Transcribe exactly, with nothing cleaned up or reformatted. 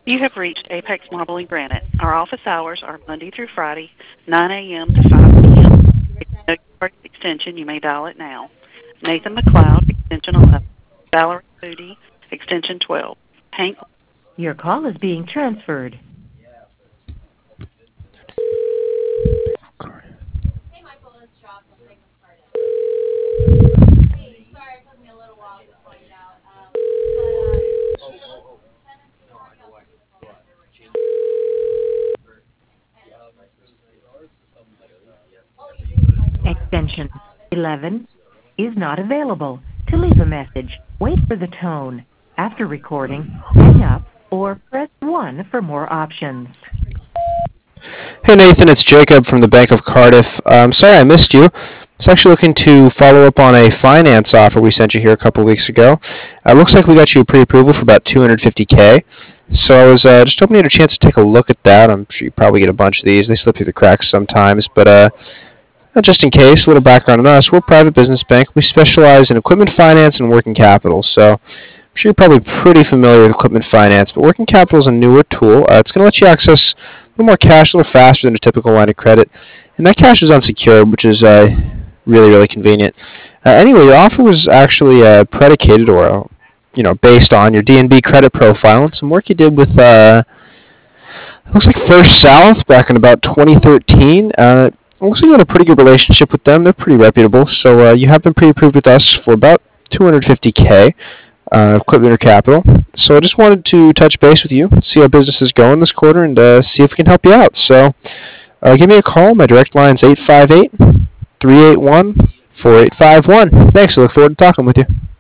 You have reached Apex Marble and Granite. Our office hours are Monday through Friday, nine a m to five p m If you know your party's extension, you may dial it now. Nathan McLeod, extension eleven. Valerie Moody, extension twelve. Hank. Your call is being transferred. Extension eleven is not available. To leave a message, wait for the tone. After recording, hang up or press one for more options. Hey Nathan, it's Jacob from the Bank of Cardiff. I'm sorry I missed you. I was actually looking to follow up on a finance offer we sent you here a couple of weeks ago. It uh, looks like we got you a pre-approval for about two hundred fifty K. So I was uh, just hoping you had a chance to take a look at that. I'm sure you probably get a bunch of these. They slip through the cracks sometimes, but uh, just in case, a little background on us. We're a private business bank. We specialize in equipment finance and working capital. So I'm sure you're probably pretty familiar with equipment finance, but working capital is a newer tool. Uh, it's going to let you access a little more cash a little faster than a typical line of credit. And that cash is unsecured, which is uh, really, really convenient. Uh, anyway, the offer was actually uh, predicated or, uh, you know, based on your D N B credit profile and some work you did with, uh, looks like First South back in about twenty thirteen. Uh, looks like you had a pretty good relationship with them. They're pretty reputable. So uh, you have been pre-approved with us for about two hundred fifty K. Uh, equipment or capital. So I just wanted to touch base with you, see how business is going this quarter, and uh, see if we can help you out. So uh, give me a call. My direct line is eight five eight, three eight one, four eight five one. Thanks. I look forward to talking with you.